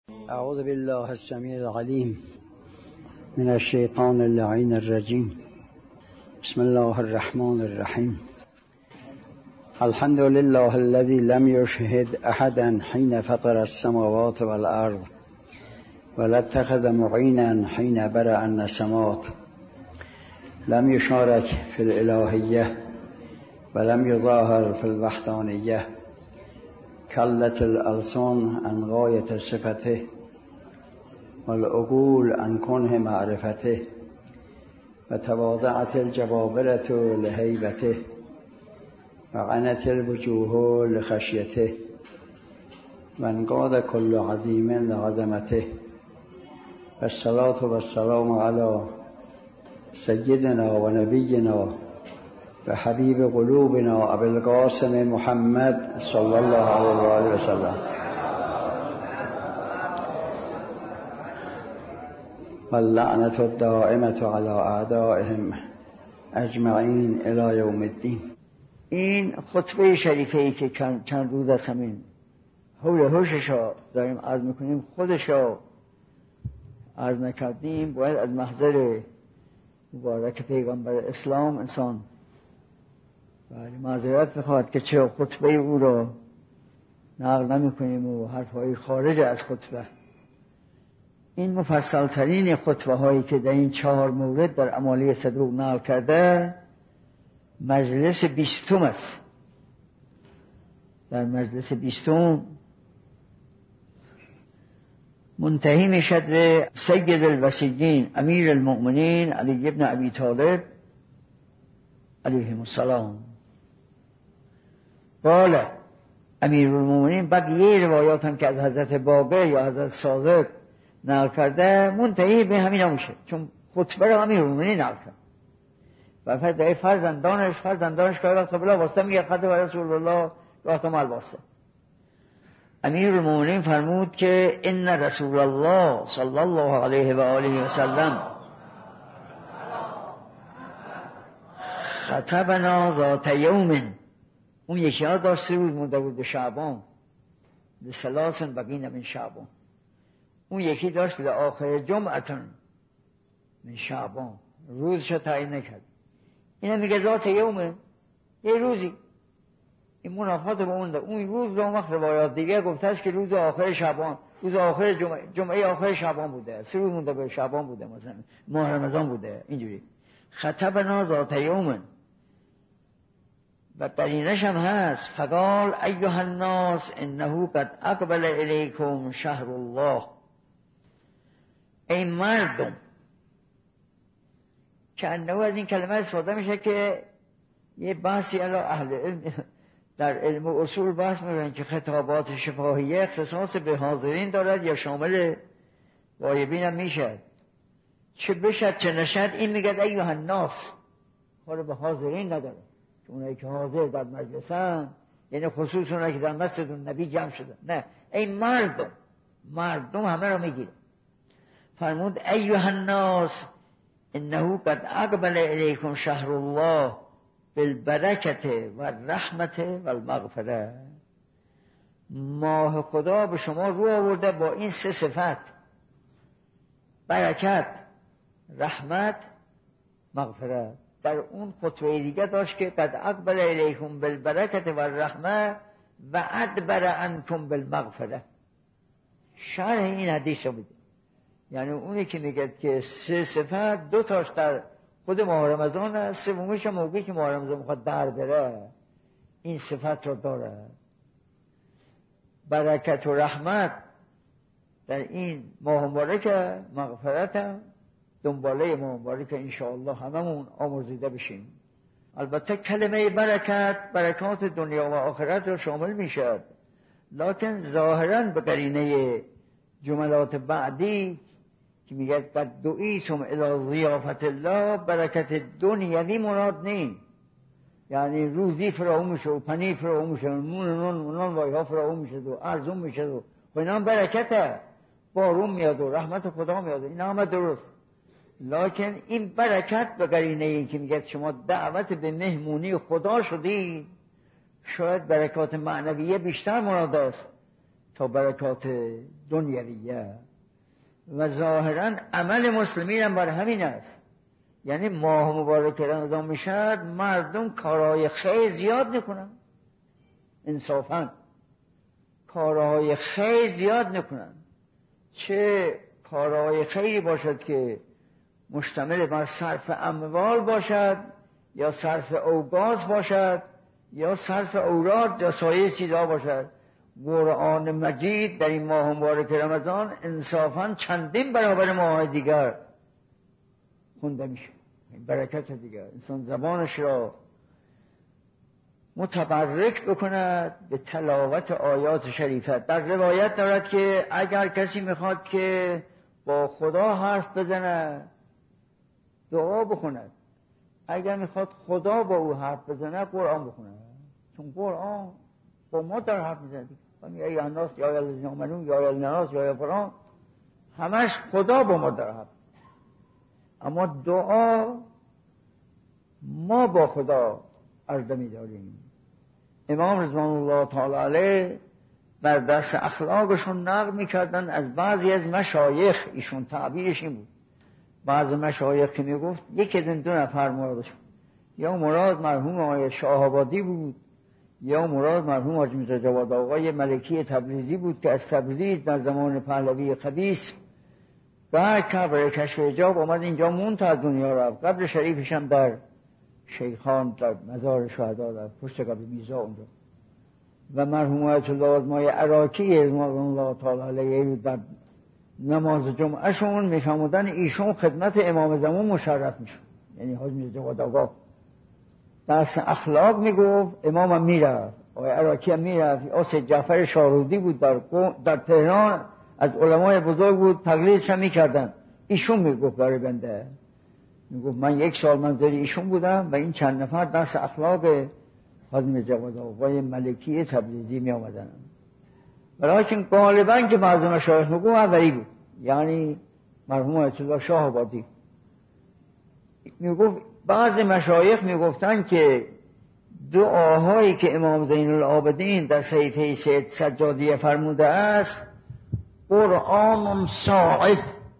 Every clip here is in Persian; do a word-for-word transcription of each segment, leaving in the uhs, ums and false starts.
اعوذ بالله السمیع العلیم من الشیطان اللعین الرجیم. بسم الله الرحمن الرحیم. الحمد لله الذي لم يشهد احدا حين فطر السماوات والارض ولا اتخذ معينا حين برأ النسمات. لم يشارك في الالهیه ولم يظاهر في الوحدانیه. كلت الألسان عن غاية صفته والعقول عن كنه معرفته وتواضعت الجبابرة لهيبته وعنت الوجوه لخشيته وانقاد كل عظيم لعظمته. والصلاة والسلام على سيدنا ونبينا وحبيب قلوبنا أبي القاسم محمد صلى الله عليه وآله وسلم واللعنة الدائمة على أعدائهم أجمعين إلى يوم الدين. این خطبه شریفه ای که چند روز از همین حول هوشش را داریم عرض میکنیم، خودش را عرض نکردیم، باید از محضر مبارک پیغمبر اسلام انسان ولی معذرت بخواهد که چرا خطبه او را نقل نمی کنیم و حرفهای خارج از خطبه. این مفصل ترین خطبه هایی که در این چهار مورد در امالی صدوق نقل کرده مجلس بیستم است. در مجلس بیستم منتهی می شد به سید الوصیین امیر المؤمنین علی ابن ابی طالب علیهم السلام. قال امیر المؤمنین. بعد یه روایات هم که از حضرت باقر یا حضرت صادق نقل کرده منتهی به همین نمیشه، چون خطبه رو امیر المؤمنین نقل کرد و فرد در فرزندانش فرزندانش که وقت بلا واسطه میگه خط و رسول الله وقت مال واسطه. امیر المؤمنین فرمود که ان رسول الله صلی الله علیه و آله و سلم خطبنا ذات یوم. اون یکی ها داشت سه روز مونده بود به شعبان، به سلاسن بقین من شعبان. اون یکی داشت به آخر جمعتن من شعبان، روزش تعیین نکرد. اینا میگه ذات یوم، یه روزی. این منافات با اون ده. اون روز دو وقت روایات دیگه گفته است که روز آخر شعبان، روز آخر جمعه, جمعه آخر شعبان بوده، سه روز مونده به شعبان بوده، مثلا ماه رمضان بوده. اینجوری خطبنا ذات یوم. و قرینش هم هست فقال ایها الناس انه قد اقبل الیکم شهر الله. ای مردم، که انه از این کلمه استفاده میشه که یه بحثی علی اهل علم در علم و اصول بحث میکنن که خطابات شفاهیه اختصاص به حاضرین دارد یا شامل غایبین هم میشه. چه بشد چه نشد این میگه ایها الناس، کار به حاضرین نداره. اونایی که حاضر در مجلسن، یعنی خصوص اونایی که در مسجد نبی جمع شدن. نه، ای مردم، مردم همه رو میگیره. فرمود ایها الناس انه قد اقبل الیکم شهر الله بالبرکت و رحمت و المغفره. ماه خدا به شما رو آورده با این سه صفت: برکت، رحمت، مغفرت. در اون خطبه دیگه داشت که قد اقبل الیکم بالبرکت و الرحمه و ادبر عنکم بالمغفره. شرح این حدیث رو میده. یعنی اونی که میگه که سه صفت، دو تاش در خود ماه رمضان است، سومیش موقعی که ماه رمضان میخواد در بره این صفت رو داره. برکت و رحمت در این ماه مبارک، مغفرت هم دنباله ماه مبارک انشاءالله هممون آمرزیده بشیم. البته کلمه برکت برکات دنیا و آخرت رو شامل میشه، لکن ظاهرا به قرینه جملات بعدی که میگه قد دعیتم الی ضیافت الله، برکت دنیوی مراد نیم. یعنی روزی فراهم میشه و پنیر فراهم میشه، نون نون نون وایها فراهم میشه و ارزون میشه و اینا هم برکته، بارون میاد و رحمت خدا میاد، اینا هم درست. لکن این برکت به قرینه این که میگه شما دعوت به مهمونی خدا شدید، شاید برکات معنویه بیشتر مراد است تا برکات دنیویه و ظاهرا عمل مسلمین هم بر همین است. یعنی ماه مبارک رمضان میشد مردم کارهای خیر زیاد میکنن، انصافا کارهای خیر زیاد میکنن، چه کارهای خیری باشد که مشتمل بر صرف اموال باشد یا صرف اوقات باشد یا صرف اوراد یا سایر چیزها باشد. قرآن مجید در این ماه مبارک رمضان انصافاً چندین برابر ماه دیگر خونده میشه. برکت دیگر انسان زبانش را متبرک بکند به تلاوت آیات شریفه. در روایت دارد که اگر کسی میخواد که با خدا حرف بزنه دعا بخوند، اگر میخواد خدا با او حرف بزنه قرآن بخونه، چون قرآن با ما در حرف میزنه. یا یا الناس یا یا الذین آمنون یا یا الناس یا یا فلان، همش خدا با ما در حرف. اما دعا ما با خدا عرضه می‌داریم. امام رضوان الله تعالی علیه در درس اخلاقشون نقل می‌کردن از بعضی از مشایخ، ایشون تعبیرش این بود، بعض مشایخ که میگفت یک از این دو نفر مرادش، یا مراد مرحوم آقای شاه آبادی بود یا مراد مرحوم حاجی میرزا جواد آقای ملکی تبریزی بود که از تبریز در زمان پهلوی خبیث بعد که برای کشف حجاب آمد اینجا موند تا از دنیا رفت. قبر شریفش هم در شیخان در مزار شهدا در پشت قبر میرزا اونجا. و مرحوم آیت الله آزمای عراقی رضوان الله تعالی علیه در نماز جمعه شون میفهمودن ایشون خدمت امام زمان مشرف میشون، یعنی حاجی میرزا جواد آقا درس اخلاق میگفت، امام هم میرفت، آقای عراقی هم میرفت. آسید جعفر شارودی بود در در تهران، از علمای بزرگ بود، تقلیدش هم میکردن. ایشون میگفت برای بنده، میگفت من یک سال منزل ایشون بودم و این چند نفر درس اخلاق حاجی جواد آقای ملکی تبریزی می آمدن. ولیکن غالبا که بعض مشایخ میگفت اولی بود، یعنی مرحوم آیت الله شاه آبادی. میگفت بعض مشایخ میگفتن که دعاهایی که امام زین العابدین در صحیفه سید سجادیه فرموده است قرآن صاعد،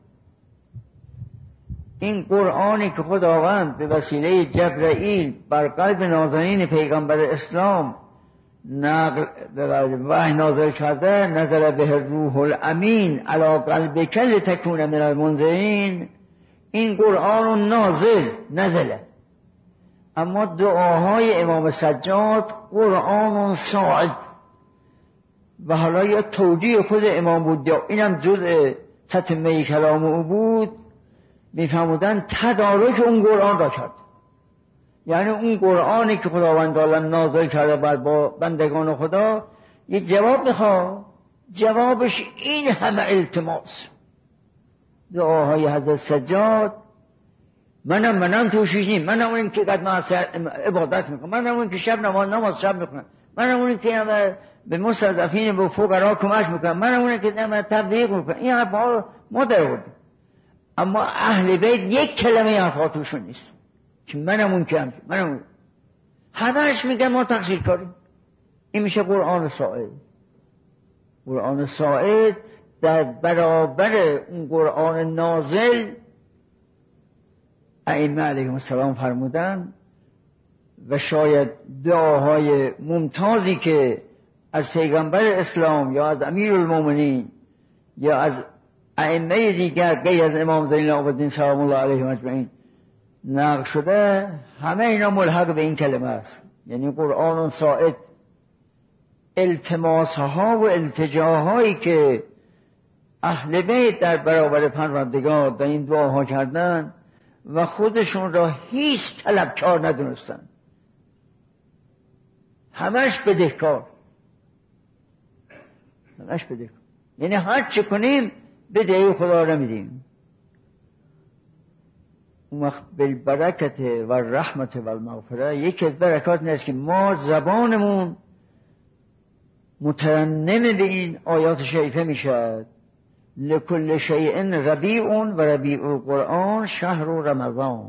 این قرآنی که خداوند به وسیله جبرائیل بر قلب نازنین پیغمبر اسلام نقل وحی نازل کرده، نزل به روح الامین علی قلبک لتکون من المنذرین، این قرآن نازل نزله. اما دعاهای امام سجاد قرآن صاعد. و حالا یا توجیه خود امام بود یا اینم جزء تتمه کلام او بود، میفهمودن تدارک اون قرآن را کرد. یعنی اون قرآنی که خداوند عالم نازل کرده بر با بندگان خدا یه جواب میخواد، جوابش این همه التماس. دعاهای حضرت سجاد منم منم توشیش نیم، منم اون که قد عبادت میکنم، منم اون که شب نماز نماز شب میکنم، منم اون که به مستضعفین به فقرا کمک میکنم، منم اون که تبلیغ میکنم. این حرفا ما در آوردیم، اما اهل بیت یک کلمه حرفا توشون نیست که منم اون که هم منم اون. همهش میگن ما تقصیر کاریم. این میشه قرآن صاعد. قرآن صاعد در برابر اون قرآن نازل ائمه علیهم السلام فرمودن و شاید دعاهای ممتازی که از پیغمبر اسلام یا از امیر المومنین یا از ائمه دیگر غیر از امام زین العابدین سلام الله علیهم اجمعین نقل شده، همه اینا ملحق به این کلمه است، یعنی قرآن صاعد. التماسها و التجاهایی که اهل بیت در برابر پروردگار در این دعاها کردن و خودشون را هیچ طلبکار ندونستن، همش بدهکار، همش بدهکار، یعنی هر چه کنیم بدهی خدا را میدیم. اون وقت بالبرکت و رحمت و المغفره، یکی از برکات این است که ما زبانمون مترنم به این آیات شریفه میشد. لکل شیء ربیع و ربیع القرآن شهر رمضان.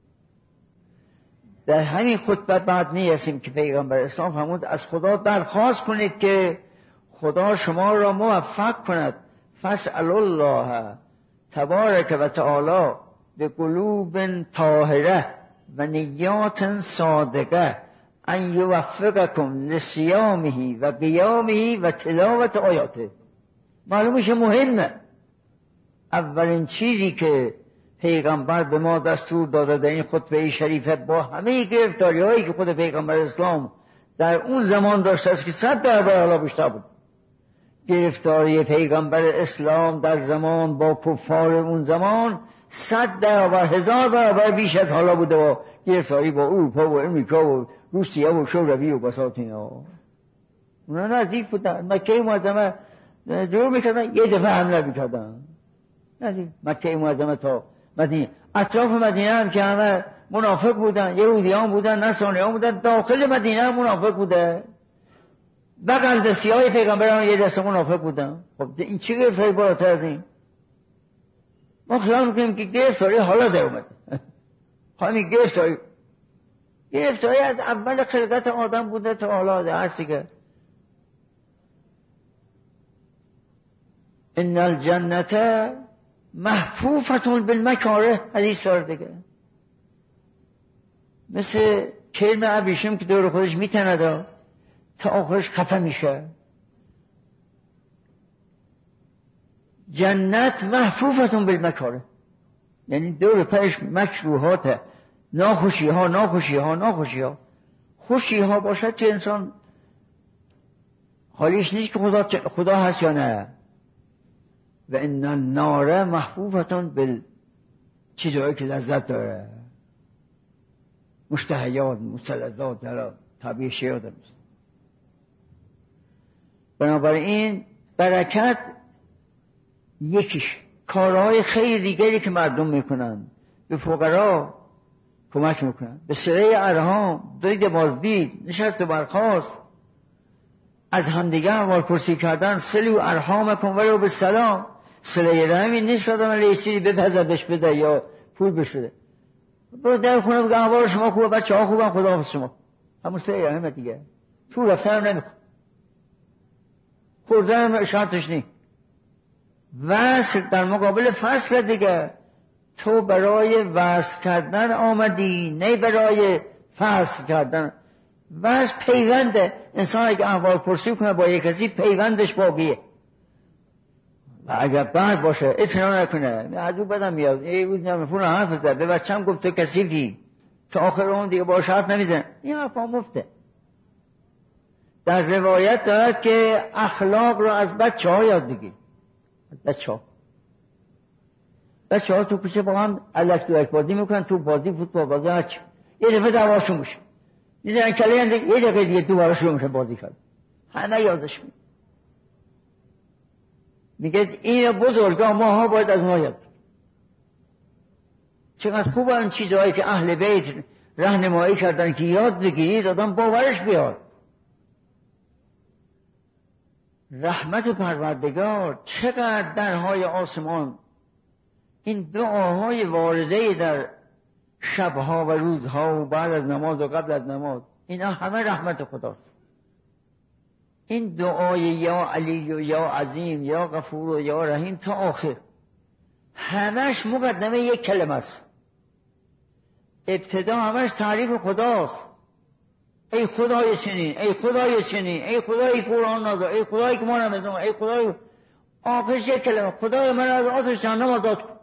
در همین خطبه بعد نیستیم که پیغمبر اسلام فرمود از خدا درخواست کنید که خدا شما را موفق کند. فاسأل الله تبارک و تعالی به قلوب طاهره و نیات صادقه ان یوفقکم لصیامه و قیامه و تلاوت آیاته. معلومه مهمه. اولین چیزی که پیغمبر به ما دستور داده در این خطبه شریفه با همه گرفتاری هایی که خود پیغمبر اسلام در اون زمان داشته است که صد برابر حالا بیشتر بود، گرفتاری پیغمبر اسلام در زمان با کفار اون زمان صد برابر هزار برابر بیش از حالا بوده و گرفتاری با اروپا و امریکا و روسیه و شوروی و بساط اینا. اونا نزدیک بودن. مکه معظمه جور میکردن، یه دفعه حمله میکردن. نزدیک مکه معظمه تا مدینه، اطراف مدینه هم که همه منافق بودن، یهودیان بودن، نصرانیان بودن، داخل مدینه هم منافق بوده. بغل دستی های پیغمبر هم یه دسته منافق بودن. خب این چی گرفتاری بالاتر از این؟ ما خیال میکنیم که گرفتاری حالا در اومده. همین گرفتاری گرفتاری از اول خلقت آدم بوده تا حالا هست دیگه. ان الجنت محفوفتون بالمکاره، حدیث داره دیگه. مثل کرم ابریشم که دور خودش میتنده تا آخرش خفه میشه. جنت محفوفتون بالمکاره، یعنی دور پرش مکروهات، ناخوشی ها ناخوشی ها ناخوشی ها. خوشی ها باشد که انسان حالیش نیست که خدا, خدا هست یا نه. و ان النار محفوفتون بال چیزهایی که لذت داره، مشتهیات مستلذات در طبیعی شیعه داره. بنابراین برکت یکیش کارهای خیلی دیگری که مردم میکنن، به فقرا کمک میکنن، به صله ارحام، دید بازدید، نشست و برخاست، از همدیگه احوالپرسی کردن، صلوا ارحامکم ولو بالسلام. صله رحمی نیست که آدم علیه چیزی بپزد بهش بده یا پول بهش بده. برو در خونه بگه احوال شما خوبه، بچه ها خوبن، خدا حافظ شما. همون صله رحمه دیگه. پول رفتن هم نمیخواد، خوردن هم شرطش نی. وصل در مقابل فصل دیگه. تو برای وصل کردن آمدی، نه برای فصل کردن. وصل پیونده. انسان اگه احوال پرسی کنه با یک کسی، پیوندش باقیه. و اگر بعد باشه اطمینان نکنه، از اون بدم میاد، یه روز نمیفونه حرف زد به بچه‌م گفت تو کثیفی، تا آخر اون دیگه باشه حرف نمیزنه. این حرفا مفته. در روایت دارد که اخلاق رو از بچه ها یاد بگیر. بچه ها بچه ها تو کوچه با هم الک دوک بازی میکنن، تو بازی فوتبال بازی هرچی، یه دفعه دعواشون میشه، میزنن کله هم دیگه، یه دقیقه دیگه دوباره شروع میشه بازی کرد. همه یادش میاد. میگه این بزرگا ماها باید از ما یاد بگیر. چقدر خوب این چیزهایی که اهل بیت راهنمایی کردن که یاد بگیرید، آدم باورش بیاد. رحمت پروردگار چقدر درهای آسمان، این دعاهای وارده در شبها و روزها و بعد از نماز و قبل از نماز، اینا همه رحمت خداست. این دعای یا علی و یا عظیم یا غفور و یا رحیم تا آخر همش مقدمه یک کلمه است. ابتدا همش تعریف خداست. ای خدای چنین، ای خدای چنین، ای خدای قرآن نازل، ای خدای که ما نمیدونم، ای خدای. آخرش یک کلمه، خدای من از آتش جهنم آزاد کن.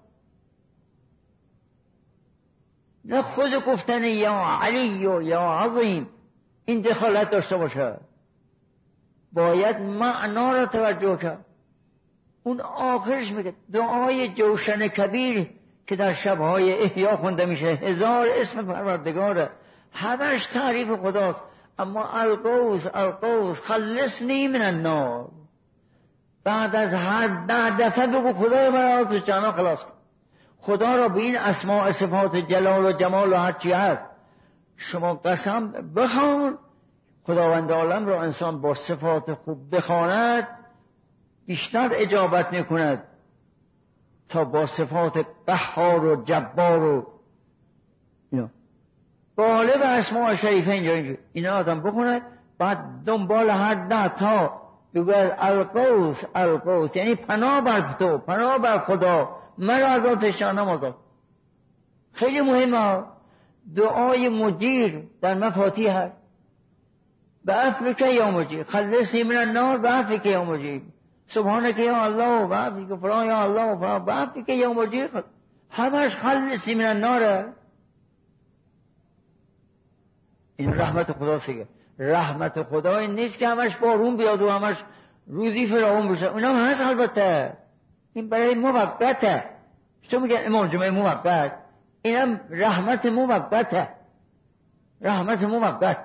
نه خود گفتن یا علی و یا عظیم این دخالت داشته باشه، باید معنا را توجه کرد. اون آخرش میگه دعای جوشن کبیر که در شبهای احیا خونده میشه، هزار اسم پروردگاره، همش تعریف خداست. اما القوس القوس خلصنی من النار، بعد از هر ده دفعه بگو خدای من از جهنم خلاص کن. خدا را به این اسماء صفات جلال و جمال و هرچی هست شما قسم بخوان، خداوند عالم را انسان با صفات خوب بخواند بیشتر اجابت میکند تا با صفات قهار و جبار و اینا. باله به اسماء شریفه اینجا اینجا اینا آدم بخوند، بعد دنبال هر ده تا بگوید القوس القوس، یعنی پناه بر تو، پناه بر خدا، مرا از آتش جهنم آزاد. خیلی مهمه دعای مجیر در مفاتیح هست. بعفوک یا مجیر، خلصنی من النار بعفوک یا مجیر، سبحانك یا الله بعفوک فلان یا الله فلان بعفوک یا مجیر. همش خلصنی من الناره. این رحمت خدا سیگه. رحمت خدا این نیست که همش بارون بیاد و همش روزی فراوان بشه، اینا هم هست البته، این برای موقته. چون میگن امام جمعه موقت، اینم رحمت موقته، رحمت موقت.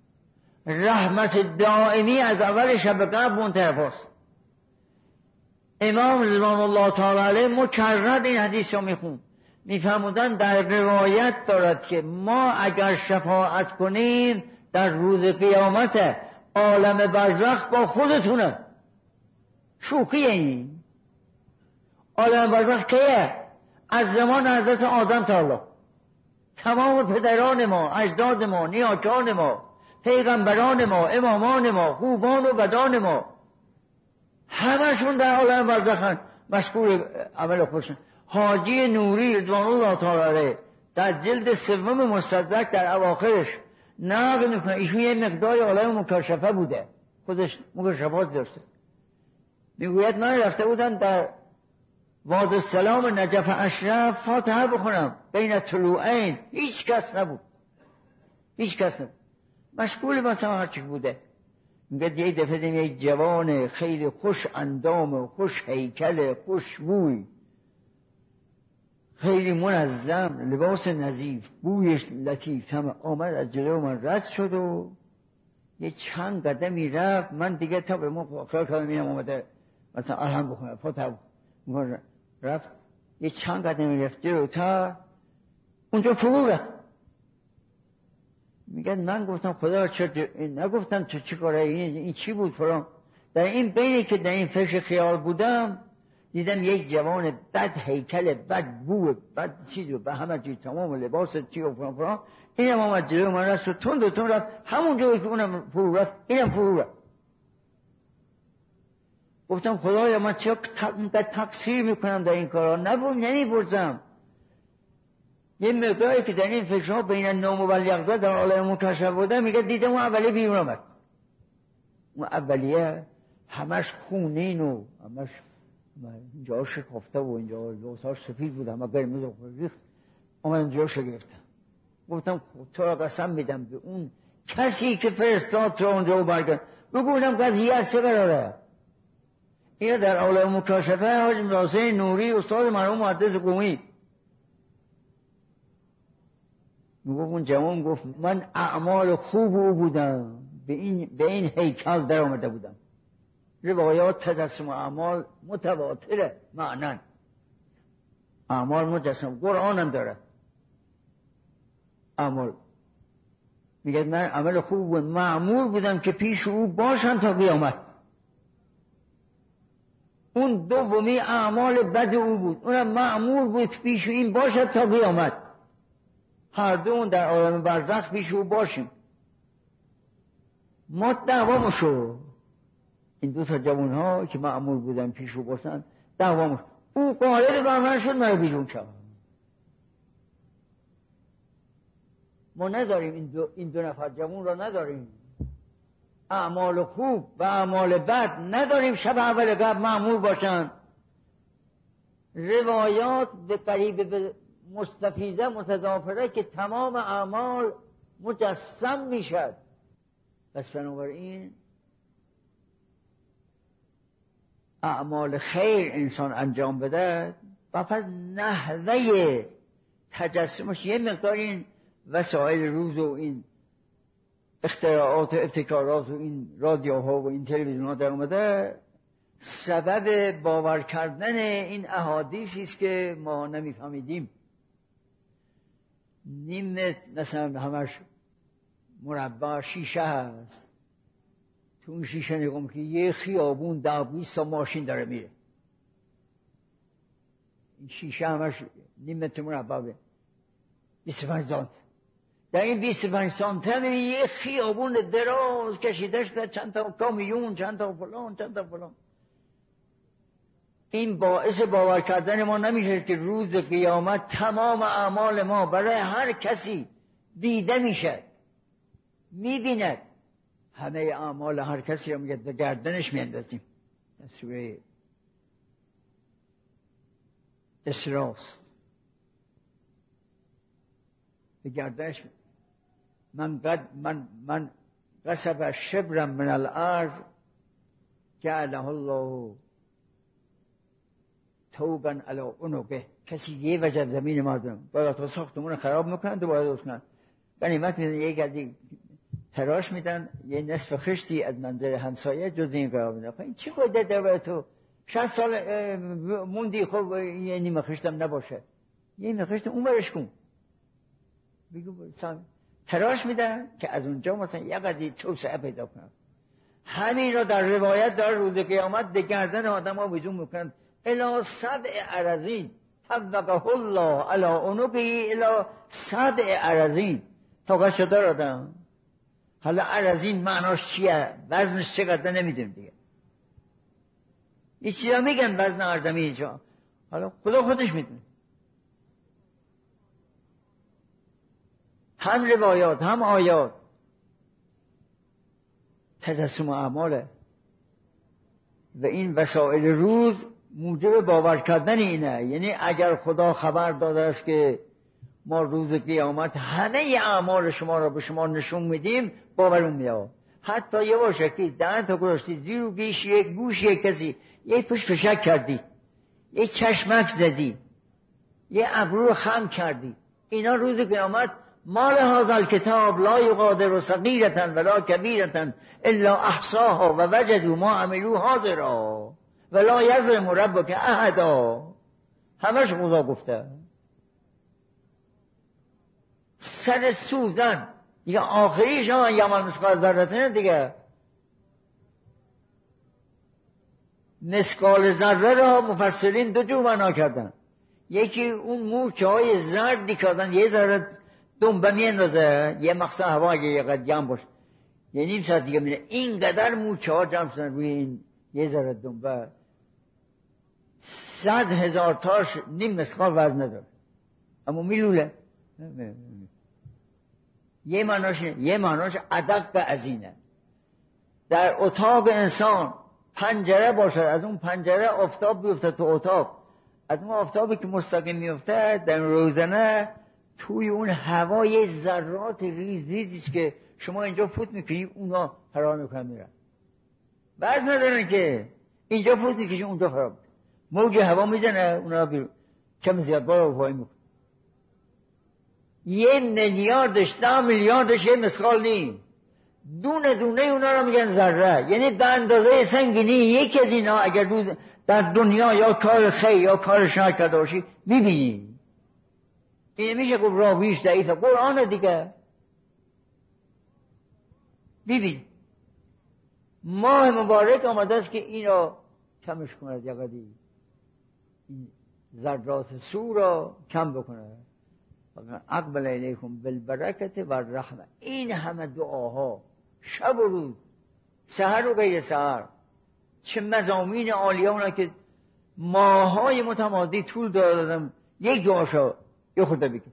رحمت دائمی از اول شب قدر منتهاست. امام رضوان الله تعالی علیه مکرر این حدیث رو میخون، میفرمودن در روایت دارد که ما اگر شفاعت کنیم در روز قیامت عالم برزخ با خودتونه. شوخی این عالم برزخ کیه؟ از زمان حضرت آدم تا الله، تمام پدران ما، اجداد ما، نیاکان ما، پیغمبران ما، امامان ما، خوبان و بدان ما، همشون در عالم برزخن مشغول عمل خودشون. حاجی نوری رضوان الله تعالی علیه در جلد سوم مستدرک در اواخرش نقل میکنه ایشون یه مقدار عالم مکاشفه بوده، خودش مکاشفات داشته. میگوید من رفته بودم در واد السلام نجف اشرف فاتحه بخونم بین طلوعین، هیچ کس نبود، هیچ کس نبود، مشغول مثلا هرچی بوده. میگه یه دفعه دیم یک جوان خیلی خوش اندام، خوش هیکل، خوش بوی، خیلی منظم، لباس نظیف، بویش لطیف، همه آمد از جلو من رد شد و یه چند قدمی رفت. من دیگه تا به من خیال کردم اینم آمده مثلا الهم بخونم فاتحه بخونم، رفت یه چند قدمی رفت جلوتر، اونجا فرو رفت. میگه من گفتم خدا چه نگفتم چه چی کاره این, این چی بود فرام. در این بینی که در این فکر خیال بودم دیدم یک جوان بد هیکل، بد بو، بد چیز و به همه چیز، تمام لباس چی و فرام فرام، اینم آمد جلو من رست و تند و تند رفت همون جایی که اونم فرو رفت اینم فرو رفت. گفتم خدایا من چه تقصیر میکنم در این کارا، نبود نمیبرزم. یه مقداری که در این فکرها بین نوم و یقظه در عالم مکاشفه بوده، میگه دیدم اون اولیه بیرون آمد. اون اولیه همش خونین و همش اینجا شکافته و اینجا لوساش سفید بود، همه قرمز و ریخت، آمد اینجا شگفتم. گفتم تو را قسم میدم به اون کسی که فرستاد تو اونجا و برگرد بگو اونم قضیه از چه قراره. این در عالم مکاشفه حاج مدرسه نوری استاد مرحوم محدث قمی میگفت، اون جوان گفت من اعمال خوب او بودم، به این به این هیکل در آمده بودم. روایات تجسم اعمال متواتره معنن، اعمال مجسم، قرآن هم داره اعمال. میگه من عمل خوب بود، مأمور بودم که پیش او باشم تا قیامت. اون دومی اعمال بد او بود، اونم مأمور بود پیش این باشد تا قیامت. هر دون در عالم برزخ پیش او باشیم. ما دعوامشو این دو تا جوان ها که مأمور بودن پیش او باشن دعوامش، او قادر بر من شد مرا بیرون شد. ما نداریم این دو, این دو نفر جوان را نداریم، اعمال خوب و اعمال بد نداریم شب اول قبل مأمور باشن. روایات به قریب به مستفیضه متضافره که تمام اعمال مجسم میشد. پس بنابراین اعمال خیر انسان انجام بده و پس نحوه تجسمش یه مقدار این وسایل روز و این اختراعات و ابتکارات و این رادیوها و این تلویزیون ها در اومده سبب باور کردن این احادیثی است که ما نمیفهمیدیم. نیم مثلا همش مربع شیشه هست، تو اون شیشه نگم که یه خیابون ده بیست تا ماشین داره میره، این شیشه همش نیم متر مربع بیست و پنج سانت، در این بیست و پنج سانتی میبینی یه خیابون دراز کشیده شده، چند تا کامیون، چند تا فلان، چند تا فلان. این باعث باور کردن ما نمیشه که روز قیامت تمام اعمال ما برای هر کسی دیده میشه، میبیند. همه اعمال هر کسی رو میگه به گردنش میاندازیم. سوره اسراء به گردنش می... من قد من من قصب شبرا من الارض جعله الله توبا علی عنقه. کسی یه وجه زمین مردم باید تا ساختمون خراب میکنن دوباره درست کنن، غنیمت میدن، یک از تراش میدن، یه نصف خشتی از منظر همسایه جز این قرار میدن. خب این چی باید در تو شصت سال موندی، خب یه نیمه خشتم نباشه، یه نیمه خشت اون برش کن، بگو تراش میدن که از اونجا مثلا یه قدری توسعه پیدا کنن. همین را در روایت داره روز قیامت به گردن آدم ها وجود میکنن. الا سبع ارضین طبقه الله علی عنقه، الا سبع ارضین طاقت شده آدم. حالا ارضین معناش چیه؟ وزنش چقدر نمیدونیم دیگه. یه چیزا میگن وزن ارزمی اینجا، حالا خدا خودش میدونه. هم روایات هم آیات تجسم اعماله و این وسائل روز موجب باور کردن اینه. یعنی اگر خدا خبر داده است که ما روز قیامت همه اعمال شما را به شما نشون میدیم، باورون میاد. حتی یه باشه که دهن تا گذاشتی زیر و گیش یک گوش یک کسی، یک پشت فشک کردی، یک چشمک زدی، یک ابرو خم کردی، اینا روز قیامت مال هذا الكتاب لا یغادر صغیرة ولا کبیرة الا احصاها و وجدوا ما عملوا حاضرا ولا یظلم ربک احدا. همش خدا گفته. سر سوزن دیگه آخری شما یمن مسقال ذره دیگه. مسقال ذره را مفسرین دو جور معنا کردن. یکی اون مورچه های زردی کردن، یه ذره دنبه میاندازه، یه مقصد هوا اگه یه قد جمع باشه یه نیم ساعت دیگه میره اینقدر مورچه ها جمع شدن روی این یه ذره دنبه، صد هزار تاش نیم مسقال وزن نداره اما میلوله. یه معناش یه معناش ادق از اینه. در اتاق انسان پنجره باشه، از اون پنجره آفتاب بیفته تو اتاق، از اون آفتابی که مستقیم میفته در روزنه توی اون هوای ذرات ریز ریزیست که شما اینجا فوت میکنی اونا فرار میکنن میرن، بس ندارن که اینجا فوت میکنی اونجا فرار میکنن، موج هوا میزنه اونا بیرون کم زیاد بارا و پایی میکنن. یه میلیاردش ده میلیاردش یه مسخال نی، دونه دونه اونا رو میگن ذره. یعنی به اندازه سنگینی یکی از اینا اگر روز در دنیا یا کار خیر یا کار شر کرده باشی میبینی. این میشه گفت راویش ضعیفه، قرآن دیگه. ببین ماه مبارک آمده است که این را کمش کند، یا قدی این ذرات سو را کم بکنه. اقبل الیکم بالبرکت و الرحمه. این همه دعاها شب و روز، سحر و غیر سحر، چه مضامین عالیه اونا که ماهای متمادی طول دادم یک دعاشو یه خورده بگیم.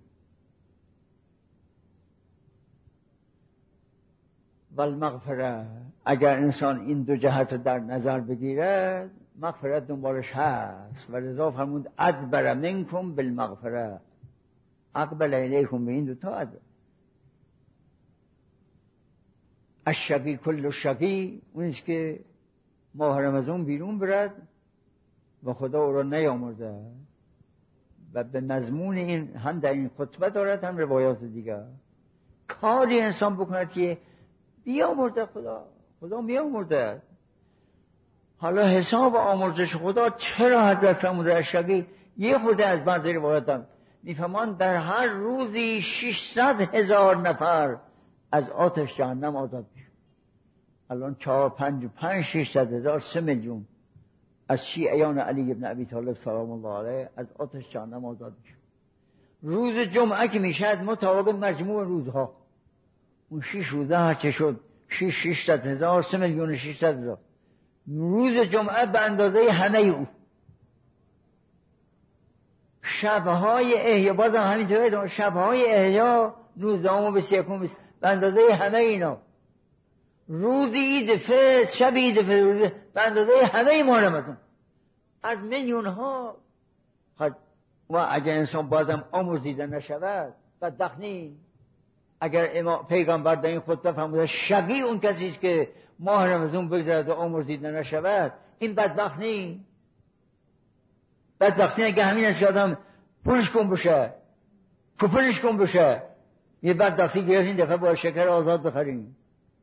والمغفره، اگر انسان این دو جهت در نظر بگیره مغفرت دنبالش هست. و رضا فرمود ادبر منکم بالمغفره، اقبل الیکم به این دو تا ادبر. الشقی کل الشقی، اونیست که ماه رمضان بیرون برد و خدا او را نیامرده و به مضمون این هم در این خطبه دارد هم روایات دیگر. کاری انسان بکند که بیامرده خدا، خدا میامرده. حالا حساب آمرزش خدا چرا حضرت فرموده الشقی؟ یه خورده از بعضی روایات هم میفهمان در هر روزی ششصد هزار نفر از آتش جهنم آزاد میشه. الان چهار پنج پنج ششصد هزار سه میلیون از شیعیان علی ابن ابی طالب سلام الله علیه از آتش جهنم آزاد میشه. روز جمعه که میشد مطابق مجموع روزها، اون شیش روزه هر چه شد شیش شیشصد هزار سه میلیون شیشصد هزار، روز جمعه به اندازه همه او. شبهای احیا باز هم همینطوره، شبهای احیا نوزدهم و بیست و یکم به اندازه همه اینا. روز عید فطر، شب عید فطر به اندازه همه ماه رمضان از میلیون ها. و اگر انسان بازم آمرزیده نشود بدبخت نیست. اگر امام پیغمبر در این خطبه فرموده شقی اون کسی است که ماه رمضان بگذرد و آمرزیده نشود، این بدبخت نیست. بدبختی اگه همین است که آدم پولش کن بشه، کوپنش کن بشه، یه بدبختی گرفت این دفعه با شکر آزاد بخریم.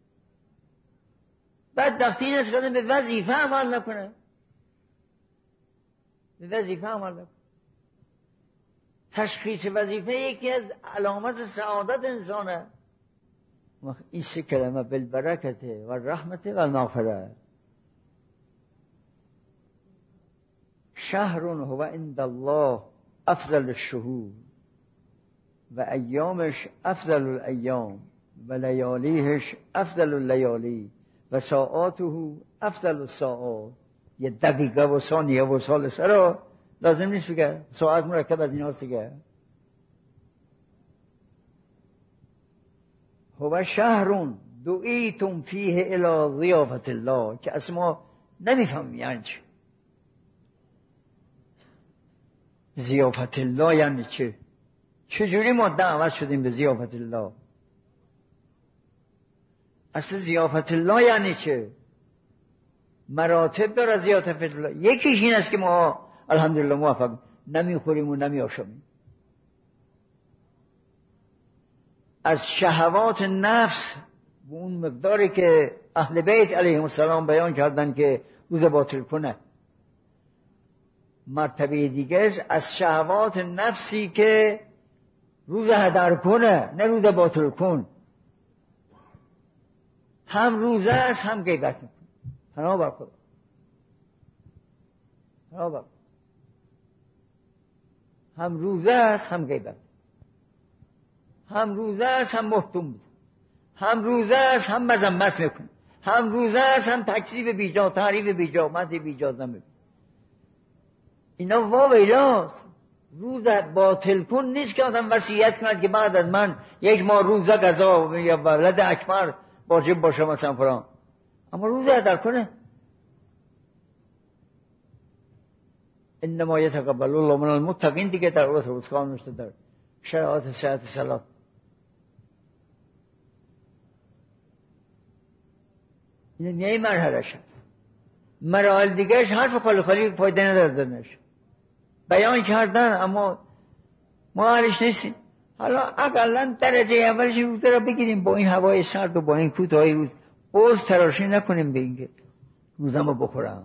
بدبختی این است که آدم به وظیفه عمل نکنه، به وظیفه عمل نکنه. تشخیص وظیفه یکی از علامت سعادت انسانه. این سه کلمه بالبرکت و رحمت و المغفرت. شهر هو عند الله افضل الشهور و ایامش افضل الایام و لیالیهش افضل اللیالی و ساعاته افضل الساعات. یه دقیقه و ثانیه و سال سرا لازم نیست بگه، ساعت مرکب از این هاست دیگه. هو شهرون دعیتم فیه الی ضیافت الله، که اصلا ما نمیفهمیم یعنی چه ضیافت الله، یعنی چه چجوری ما دعوت شدیم به ضیافت الله؟ اصلا ضیافت الله یعنی چه؟ مراتب داره ضیافت الله. یکیش این است که ما الحمدلله موفق نمیخوریم و نمیآشامیم. از شهوات نفس و اون مقداری که اهل بیت علیهم السلام بیان کردن که روز باطل کنه، مرتبه دیگه از شهوات نفسی که روز هدر کنه، نه روز باطل کن. هم روزه است هم غیبت میکنه. پناه بر خدا، پناه بر خدا. هم روزه است هم غیبت، هم روزه است هم محتوم میده، هم روزه است هم مذمت میکنه، هم روزه است هم تکذیب بیجا، تعریف بیجا، مدح بیجا نمیکنه. اینا واویلاست. روز باطل کن نیست که آدم وصیت کند که بعد از من یک ماه روزه قضا یا ولد اکبر واجب باشه مثلا فلان، اما روزه هدر کنه. انما یتقبل الله من المتقین دیگه در اول روزگار نوشته در شرایط صحت صلات. این یه مرحله‌اش هست. مراحل دیگهش حرف خالی خالی فایده نداردنش بیان کردن، اما ما اهلش نیستیم. حالا اقلا درجه اولش روزه را بگیریم با این هوای سرد و با این کوتاهی روز، باز تراشی نکنیم به اینکه روزم رو بخورم.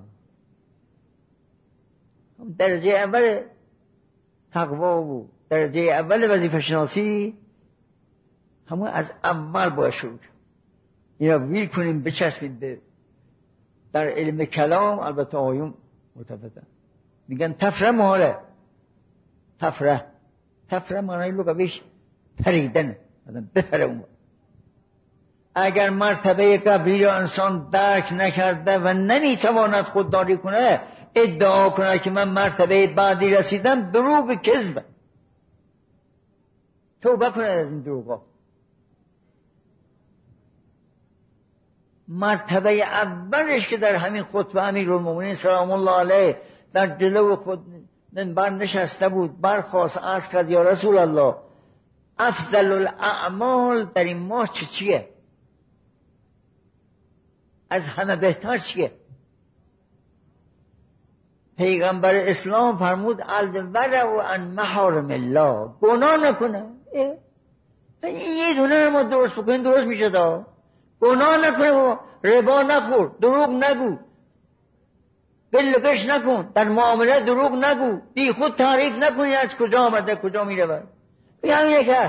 درجه اول تقوا و درجه اول وظیفه شناسی همون از اول باید شروع اینا ویل کنیم، بچسبید به در علم کلام. البته آیون متفاوتن، میگن تفره محاله. تفره تفره معنی لغویش پریدن، آدم بپره اون. اگر مرتبه قبلی را انسان درک نکرده و نمیتواند خودداری کنه، ادعا کنه که من مرتبه بعدی رسیدم، دروغ کذبه. توبه کنه از این دروغا. مرتبه اولش که در همین خطبه امیرالمومنین سلام الله علیه در جلو خود منبر نشسته بود، برخاست عرض کرد یا رسول الله افضل الاعمال در این ماه چه چیه؟ از همه بهتر چیه؟ پیغمبر اسلام فرمود الورع عن محارم الله، گناه نکنه. این یه دونه رو ما درست بکنیم درست میشه دا. گناه نکنه، ربا نخور، دروغ نگو، بلگش نکن، در معامله دروغ نگو، بی خود تعریف نکنی از کجا آمده کجا میره. بر همینه که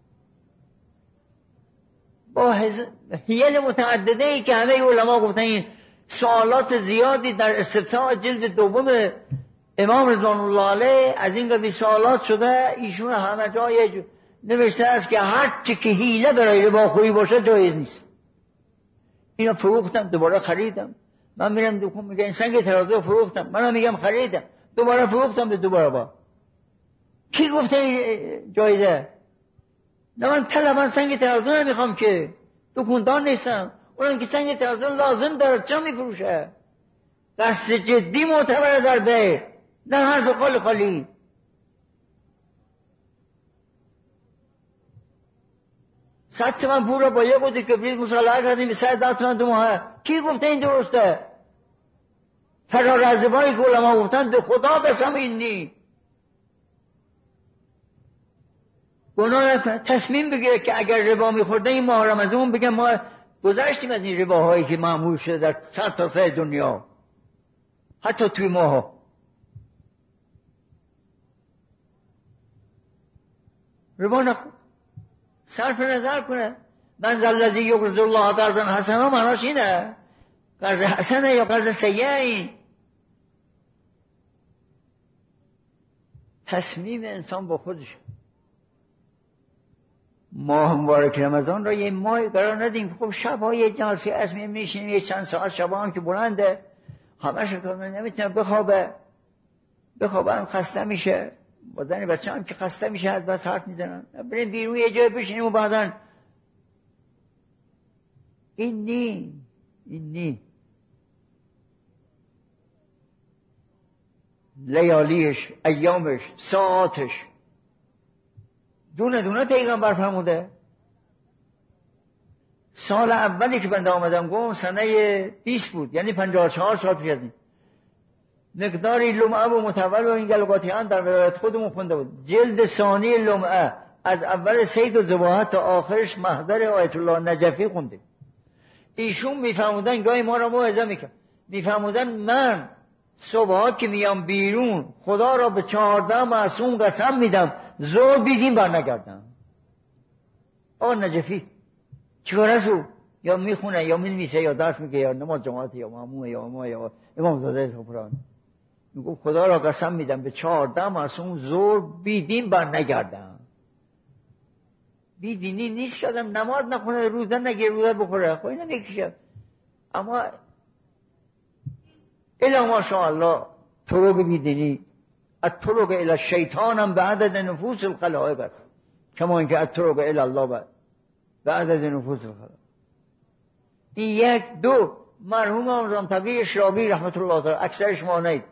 با حیل متعدده ای که همه علما گفتن، این سوالات زیادی در استفتاح جلد دوم امام رضوان الله علیه از این قبیل سوالات شده، ایشون همه جای نوشته است که هر چی که حیله برای رباخوری باشه جایز نیست. اینا فروختم، دوباره خریدم. من میرم دکون میگه این سنگ ترازو فروختم، منم میگم خریدم، دوباره فروختم به دوباره با. کی گفته جایزه؟ نه من طلبا سنگ ترازو نمیخوام که، دکوندار نیستم. اونم که سنگ ترازو لازم داره چرا میفروشه؟ قصد جدی معتبره در بیع، نه حرف خالی خالی. صد تومن پول رو با یه قطعه کبریت مصالحه کردیم به صد ده تومن دو ماه. کی گفته این درسته؟ فرارزبایی که علما گفتن به خدا قسم این نی. گناه نکنه. تصمیم بگیره که اگر ربا میخورده این ماه رمضان بگم ما گذشتیم از این رباهایی که معمول شده در صد تا سه دنیا، حتی توی ماها. ربا نخور، صرف نظر کنه. من الذی یقرض الله قرضا حسنا معناش اینه، قرض حسنه یا قرض سیئه. این تصمیم انسان با خودش. ماه مبارک رمضان را یه ماه قرار ندیم خب شب‌های جلسه اسمی میشینیم یه چند ساعت، شب هم که بلنده همش کامل نمیتونه بخوابه بخوابه هم خسته میشه، با زنی بچه هم که خسته میشه از بس حرف میزنن. بریم بیرون یه جای بشینیم و بعدن این نی این نی لیالیش، ایامش، ساعاتش دونه دونه پیغمبر فرموده. سال اولی که بنده آمدم گم سنه بیست بود، یعنی پنجاه و چهار سال پیش از این. مقداری لمعه و متول و این گلگاتیان در ولایت خودمون خونده بود. جلد ثانی لمعه از اول سید و زباحت تا آخرش محضر آیت الله نجفی خونده. ایشون میفرمودن گاهی ما را موعظه میکرد، میفرمودن من صبحات که میام بیرون خدا را به چهارده معصوم قسم میدم زور بیدین بر نگردم. آقا نجفی چیکار است او؟ یا میخونه یا مینویسه یا درس میگه یا نماز جماعت یا مامومه یا امام یا امام زاده سفران. میگه خدا را قسم میدم به چهارده معصوم زور بیدین بر نگردم. بیدینی نیست که آدم نماز نخونه، روزه نگیره، روزه بخوره، خب اینا نکشه. اما الا ماشاءالله طرق بیدینی الطرق الی الشیطان هم به عدد نفوس الخلائق است، کما اینکه الطرق الی الله به عدد نفوس الخلائق. این یک. دو، مرحوم آموزان تقی شرابی رحمت الله تعالی اکثرش مانید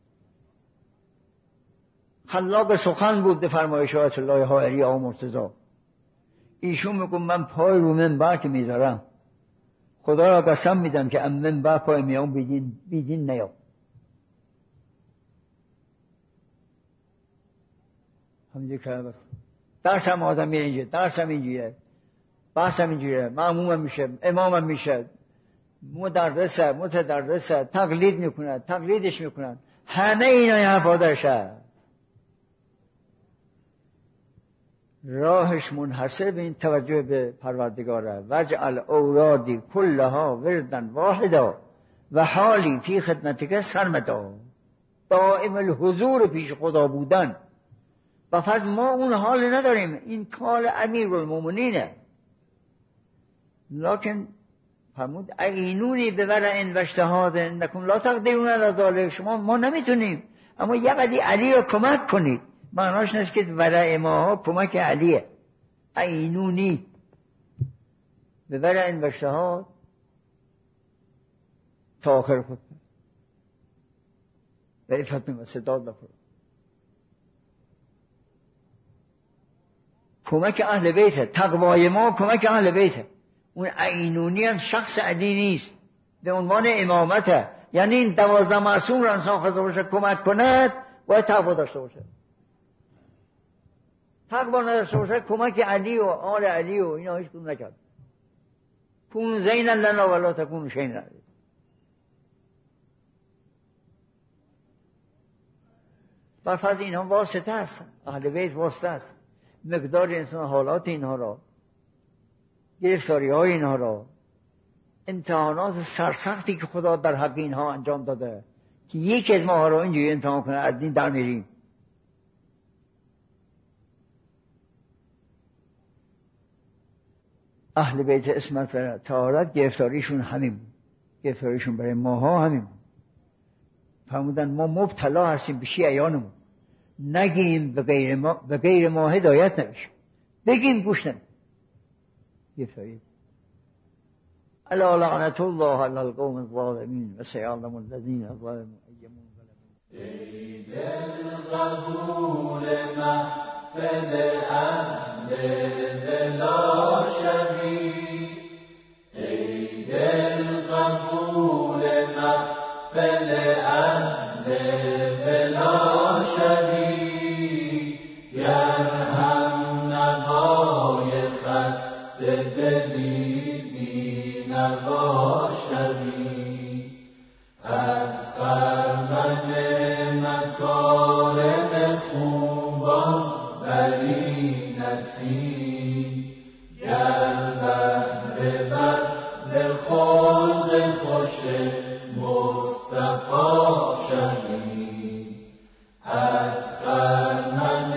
خلاق سخن بود به فرمایش آیت الله حائری آقا مرتضی. ایشون میگم من پای رو منبر که میذارم خدا را قسم میدم که ام منبر پای میام بیدین بیدین نیام. همینجور که بس درس هم آدم میره اینجا، درس هم اینجوریه، بحث هم اینجوریه، معموم هم میشه، امام هم میشه، مدرسه متدرسه، تقلید میکنه، تقلیدش میکنن، همه اینا این حرفا درشه. راهش منحصر به این توجه به پروردگاره. وجعل اورادی کلها وردن واحدا و حالی فی خدمتک سرمدا. دائم الحضور پیش خدا بودن. و فرض ما اون حال نداریم، این کال امیرالمومنینه. لکن فرمود اعینونی بورع و اجتهاد نکن لا تقدرون علی ذلک. شما ما نمیتونیم اما یه قدی علی رو کمک کنید. معناش نیست که ورع ما کمک علیه. اعینونی بورع و اجتهاد تا آخر خود و عفت و سداد بخور. کمک اهل بیته، تقوای ما کمک اهل بیته. اون عینونی هم شخص علی نیست، به عنوان امامته. یعنی این دوازده معصوم را انسان خواهد باشه کمک کند باید تقوا داشته باشه. تقوا نداشته باشه کمک علی و آل علی و اینا هیچ کدوم نکرد. کون زینا لنا ولا تکون شینا. برفرض اینها واسطه هستن، اهل بیت واسطه هستن. مقدار انسان حالات اینها را، گرفتاری های اینها را، امتحانات سرسختی که خدا در حق اینها انجام داده، که یکی از ماها رو اینجوری امتحان کنه از دین در میریم. اهل بیت عصمت و طهارت گرفتاریشون همین بود، گرفتاریشون برای ماها همین بود. فرمودن ما مبتلا هستیم به شیعیانمون، نگیم به غیر ما به غیر ما هدایت نمیشه، بگیم گوش نمید. گرفتاری الا لعنت الله علی القوم الظالمین و سیعلم الذین ظلموا ای منقلب. ای دل قبول محفل اهل بلا شبیه، ای دل قبول محفل اهل بلا شبیه، گر هم نوای خسته دلی بی نوا شوی، از خرمن مکارم خوبان بری نسی، گر بهره بر ز خلق خوش مصطفی شوی، از خرمن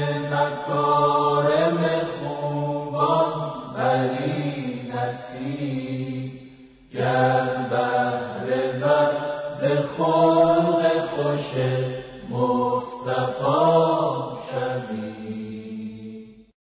مکارم خوبان بری نسی، گر بهره بر ز خلق خوش مصطفی شوی.